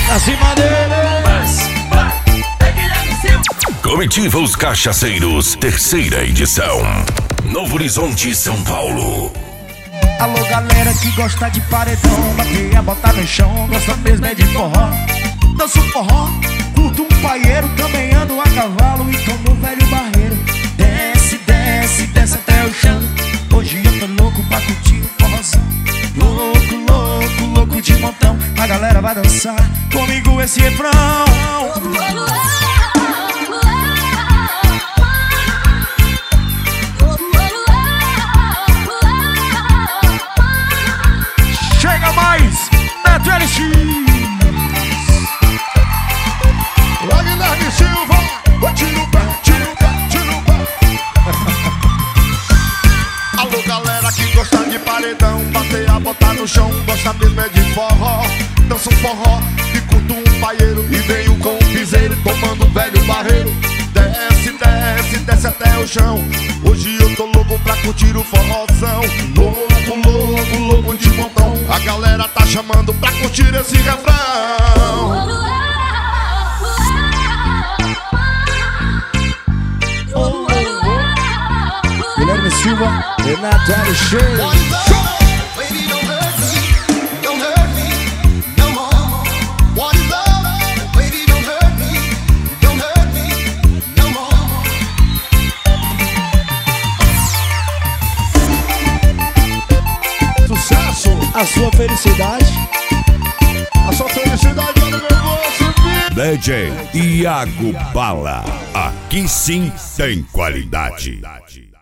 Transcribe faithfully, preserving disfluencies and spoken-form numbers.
Pra cima deles. Comitiva Os Cachaceiros, terceira edição. Novo Horizonte, São Paulo. Alô, galera que gosta de paredão, bater a botar no chão, gosta mesmo é de forró. Danço forró, curto um paieiro, também ando a cavalo e tomo um velho barreiro. Desce, desce, desce até o chão. Hoje eu tô louco pra curtir o forrozão. Louco, louco, louco de montão. A galera vai dançar comigo esse refrão. Chega mais, Neto L X. Guilherme Silva, vai tira o pé, tira o pé, tira o pé. Alô, galera que gosta de paredão, bater a botar no chão, gosta mesmo é de forró. Dança um forró e curto um paieiro e venho com um piseiro, tomando um velho barreiro. Desce, desce, desce até o chão. Hoje eu tô louco pra curtir o forrozão. Louco, louco, louco de montão. A galera tá chamando pra curtir esse refrão. Guilherme Silva, Renato L X. Sucesso! A sua felicidade. A sua felicidade, olha meu bolso. D J Iago Bala. Aqui sim tem qualidade.